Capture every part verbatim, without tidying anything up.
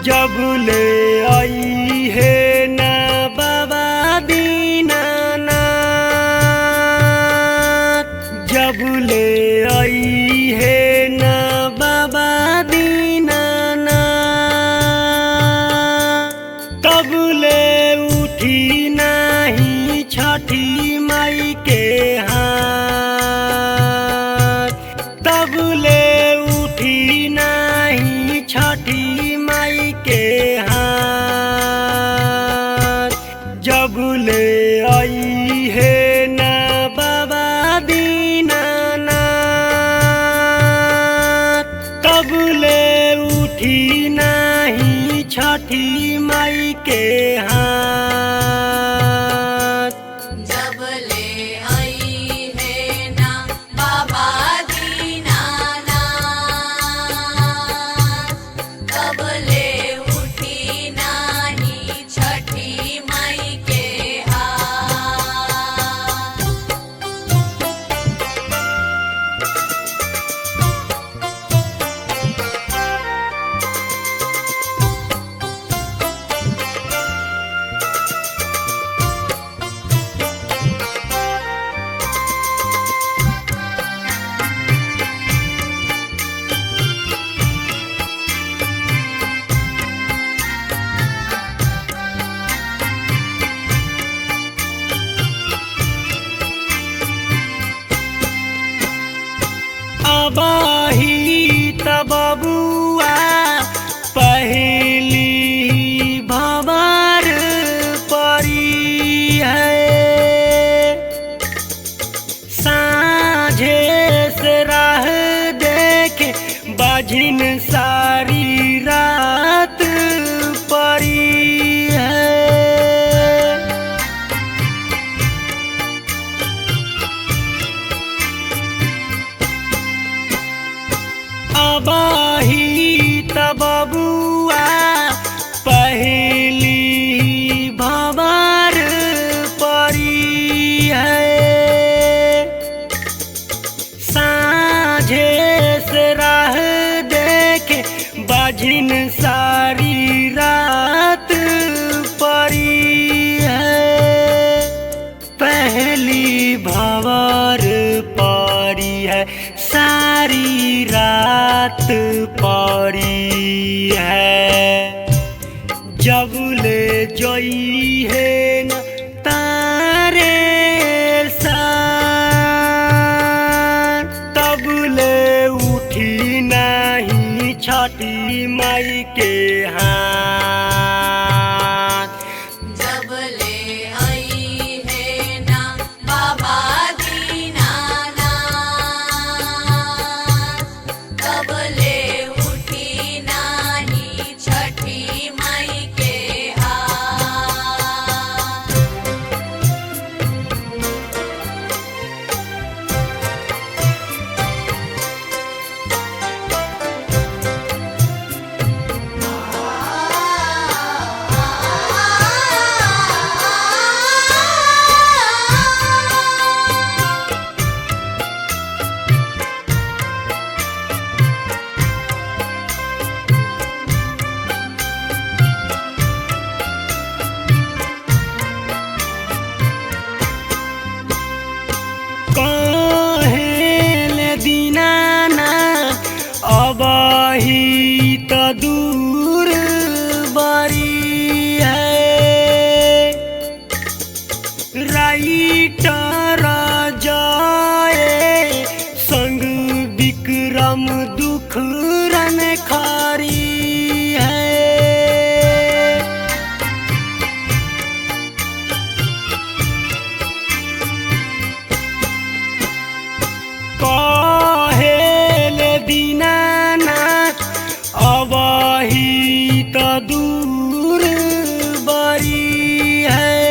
जब ले आई है ना बाबा दीनानाथ, जब ले आई है ना बाबा दीनानाथ, तब ले उठी नहीं छठी माई के हाथ, तब ले उठी नहीं छठी माई के हाथ। जब ले आई है ना बाबा दीनानाथ, तब ले उठी नहीं छठी माई के हाथ। जब ले आई है ना बाबा दीनानाथ, तब ले उठी नहीं छठी माई के हाथ। अबाही तब बुआ पहली भंवर परी है, साँझे से राह देखे बाझिन सारी रात परी है। अबाही तब बुआ पहली भंवर परी है, साँझे से राह देखे बाझिन सारी रात परी है। पहली भंवर परी है, सारी रात परी है। जब ले जोई है न तारे साथ, तब ले उठी नहीं छठी माई के हाथ। जब ले आई है ना बाबा दीनानाथ, तब ले उठी नहीं छठी माई के हाथ। कहेले दीनानाथ अबाही त दूर बरी है, राइटर जाए संग विक्रम दुख रन खारी है। कहेले दीनानाथ अबाही त दूर बरी है,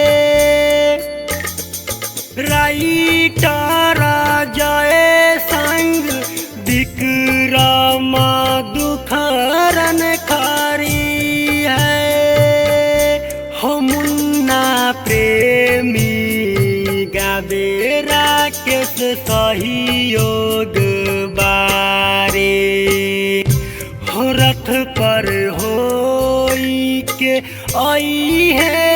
राइटर जाए संग विक्रम दुख रन खारी है। हो मुन्ना प्रेमी गावे राकेश सहयोग बारे, हो रथ पर हो आई है